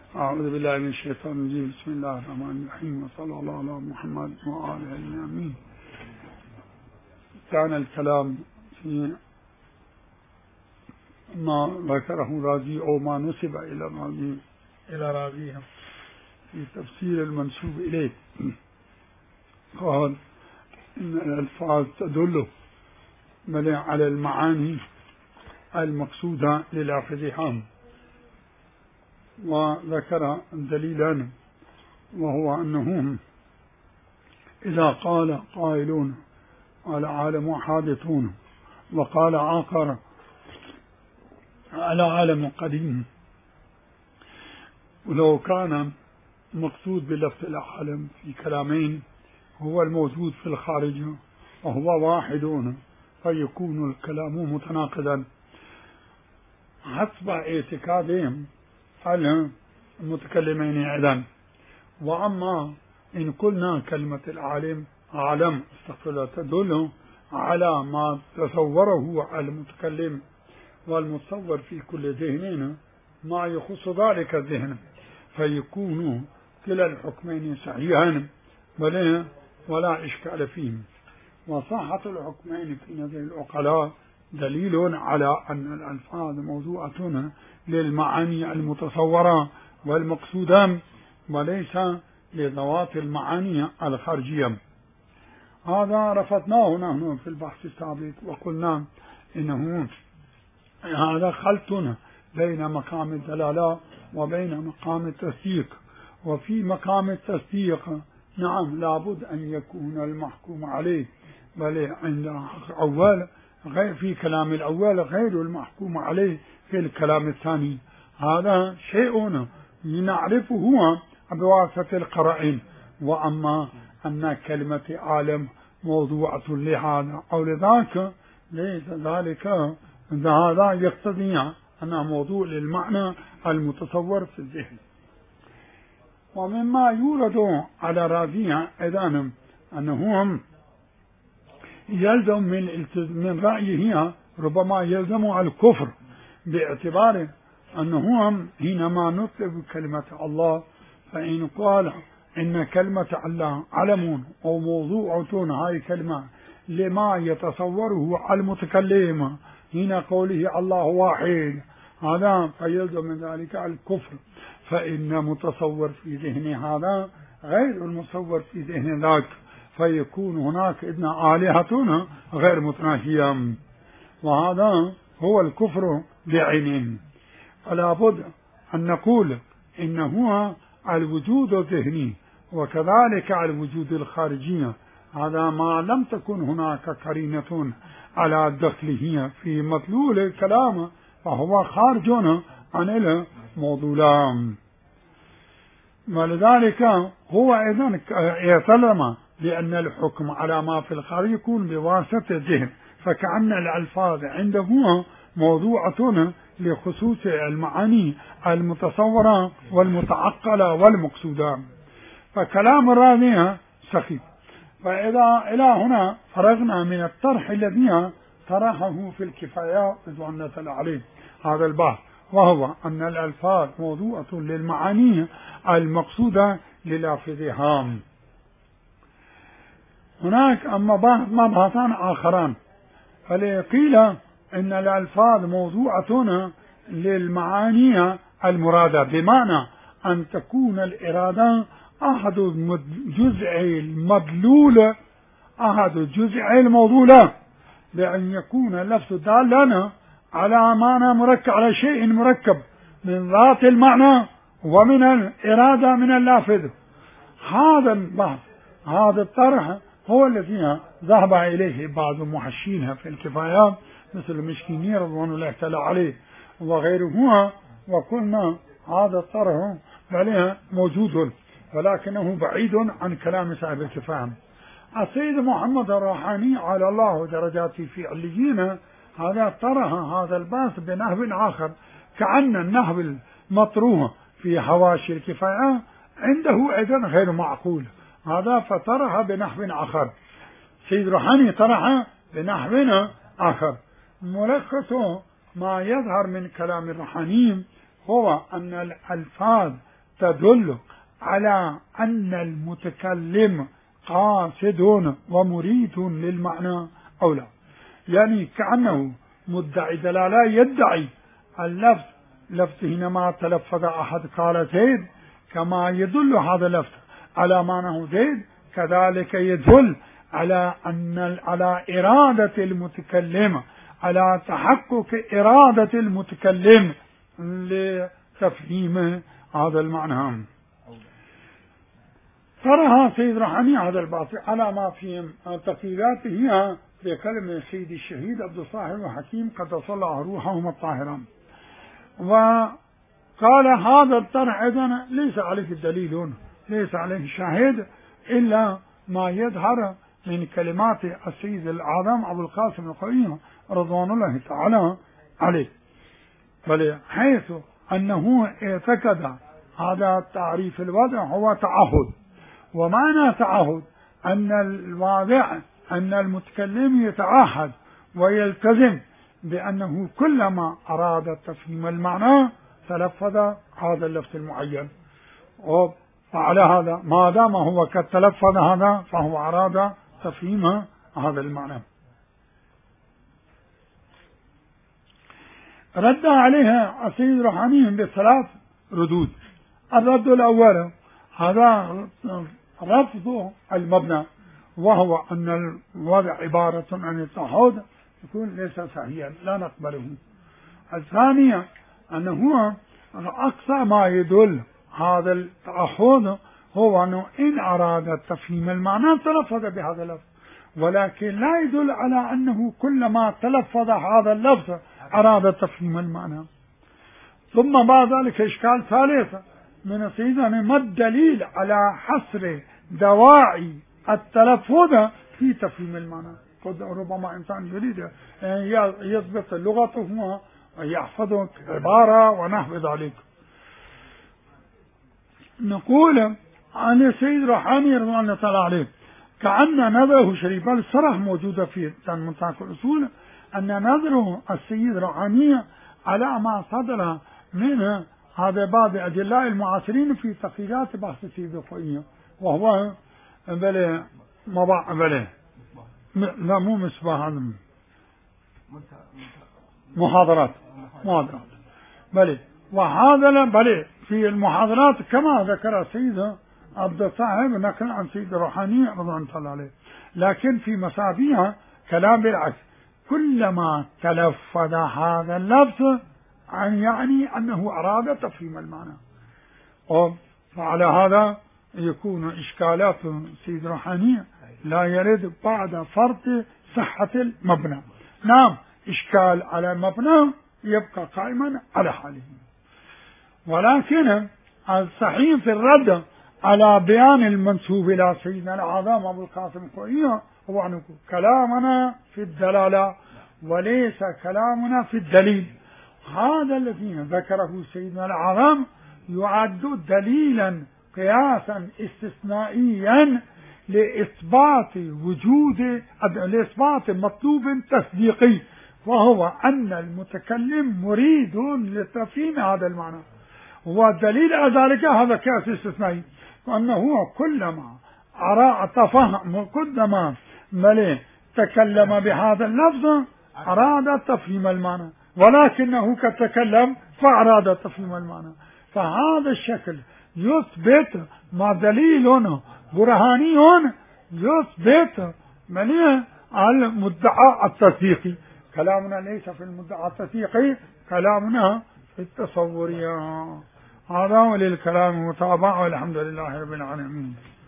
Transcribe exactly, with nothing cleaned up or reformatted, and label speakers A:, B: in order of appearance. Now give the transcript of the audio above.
A: أعوذ بالله من الشيطان الرجيم. بسم الله الرحمن الرحيم، وصلى الله على محمد وآله الأمين. كان الكلام في ما ذكره رازي أو ما نسب إلى رازي إلى رازي في تفسير المنسوب إليه. قال إن الألفاظ تدل بل على المعاني المقصودة للأفذهم، وذكر دليلا وهو أنهم إذا قال قائلون العالم حادثون وقال آخر العالم قديم، ولو كان مقصود بلفظ العالم في كلامين هو الموجود في الخارج وهو واحد، فيكون الكلام متناقضا حسب اعتقادهم المتكلمين أيضا. وأما إن قلنا كلمة العالم عالم استغفر تدل على ما تصوره المتكلم والمتصور في كل ذهن ما يخص ذلك الذهن، فيكون كلا الحكمين صحيحا ولا ولا إشكال فيهم. وصحة الحكمين في نظر العقلاء دليل على أن الألفاظ موضوعة للمعاني المتصورة والمقصودة وليس لذوات المعاني الخارجية. هذا رفضناه نحن في البحث السابق وقلنا إنه هذا خلط بين مقام الدلالة وبين مقام التصديق. وفي مقام التصديق نعم لابد أن يكون المحكوم عليه، بل عند أول غير في كلام الأول غير المحكوم عليه في الكلام الثاني. هذا شيء نعرفه بواسطة القرائن. وأما أن كلمة عالم موضوعة لهذا أو لذاك ليس ذلك، هذا يقتضي أنه موضوع للمعنى المتصور في الذهن. ومما يورد على رازية أيضا أنهم يلزم من من رأيه ربما يلزم الكفر، باعتبار أنهم حينما نطلب كلمة الله فإن قال إن كلمة الله علم أو موضوعة هاي كلمة لما يتصوره المتكلم حين قوله الله واحد، هذا فيلزم من ذلك الكفر، فإن متصور في ذهن هذا غير المتصور في ذهن ذاك، فيكون هناك إذن آلهة غير متناهية، وهذا هو الكفر بعينه. فلا بد أن نقول إنه الوجود الذهني وكذلك الوجود الخارجي، هذا ما لم تكن هناك قرينة على دخله في مدلول الكلام فهو خارج عن الموضوع. ولذلك هو إذن يسلم لأن الحكم على ما في الخارج يكون بواسطة الذهن، فكأن الألفاظ عنده موضوعة لخصوص المعاني المتصورة والمتعقلة والمقصودة. فكلام الرازي سخيف. فإذا إلى هنا فرغنا من الطرح الذي طرحه في الكفاية رضوان الله عليه هذا البحث، وهو أن الألفاظ موضوعة للمعاني المقصودة للافظها. هناك أما مبحثان آخران، فليقيل إن الألفاظ موضوعة للمعاني المرادة، بمعنى أن تكون الإرادة أحد جزء المدلول أحد جزء الموضوع، بأن يكون اللفظ دالا على معنى مركب على شيء مركب من ذات المعنى ومن الإرادة من اللافظ. هذا البحث هذا الطرح هو الذي ذهب إليه بعض المحشين في الكفاية مثل المشكيني رضوان الله تعالى عليه وغيره، وقلنا هذا الطرح عليه موجود ولكنه بعيد عن كلام صاحب الكفاية. السيد محمد الروحاني على الله درجاته في عليين هذا طرح هذا البحث بنحو آخر، كأن النحو المطروح في حواشي الكفاية عنده أيضا غير معقول، هذا فطرح بنحو آخر. سيد روحاني طرح بنحو آخر. ملخص ما يظهر من كلام الروحاني هو أن الألفاظ تدل على أن المتكلم قاصد ومريد للمعنى أو لا. يعني كأنه مدعي دلالة يدعي اللفظ لفظ حينما تلفظ أحد قال زيد، كما يدل هذا اللفظ على معنى زيد، كذلك يدل على أن على إرادة المتكلم، على تحقق إرادة المتكلم لتفهيم هذا المعنى. طرح سيد روحاني هذا البحث على ما في تقريراته بكلمة سيد الشهيد عبد الصاحب وحكيم قدس الله روحهما الطاهران، وقال هذا الطرح إذن ليس عليه دليل، ليس عليه شاهد إلا ما يظهر من كلمات السيد الأعظم أبو القاسم القوي رضوان الله تعالى عليه، بل حيث أنه اعتقد هذا تعريف الوضع هو تعهد، ومعنى تعهد أن الواضع أن المتكلم يتعهد ويلتزم بأنه كلما أراد تفهيم المعنى تلفظ هذا اللفظ المعين، وعلى هذا ما دام هو قد تلفظ هذا فهو أراد تفهيم هذا المعنى. رد عليها السيد روحاني بثلاث ردود. الرد الأول هذا رفض المبنى، وهو أن الوضع عبارة عن التعهد، يكون ليس صحيحا لا نقبله. الثانية أنه أقصى ما يدل هذا التعهد هو أنه إن أراد تفهيم المعنى تلفظ بهذا اللفظ، ولكن لا يدل على أنه كلما تلفظ هذا اللفظ أراد تفهيم المعنى. ثم بعد ذلك إشكال ثالث من سيدنا: ما الدليل على حصر دواعي التلفظ في تفهيم المعنى؟ قد ربما إنسان يريد يضبط لغته ويحفظ عبارة ونحو ذلك. نقول عن السيد روحاني رضوان الله تعالى عليه كأن نظره شريف، بل الصرح موجودة في منطقة الأصول أن نظره السيد روحاني على ما صدر من هذا بعض أجلاء المعاصرين في تقريرات بحث السيد الخوئية، وهو بله مبع بله لا مو مصباح، هذا محاضرات محاضرات بله، وهذا بله في المحاضرات كما ذكر السيد عبد الصاحب نقل عن سيد روحاني رضي الله عليه. لكن في مسابيها كلام بالعكس، كلما تلفظ هذا اللفظ عن يعني أنه أراد تفهيم المعنى، وعلى هذا يكون إشكالات سيد روحاني لا يرد بعد فرض صحة المبنى. نعم، إشكال على المبنى يبقى قائما على حاله، ولكن الصحيح في الرد على بيان المنسوب إلى سيدنا الأعظم أبو القاسم الخوئي هو أن كلامنا في الدلالة وليس كلامنا في الدليل. هذا الذي ذكره سيدنا الأعظم يعد دليلا قياسا استثنائيا لإثبات وجود لإثبات مطلوب تصديقي، وهو أن المتكلم مريد لتفهيم هذا المعنى، والدليل على ذلك هذا قياس استثنائي، وأنه كلما أراد تفهم كلما ملئ تكلم بهذا اللفظ أراد تفهيم المعنى، ولكنه قد تكلم فأراد تفهيم المعنى. فهذا الشكل يثبت ما دليل برهاني يثبت ملئ المدعى التصديقي. كلامنا ليس في المدعى التصديقي، كلامنا في التصورية. هذا وللكلام متابعة، والحمد لله رب العالمين.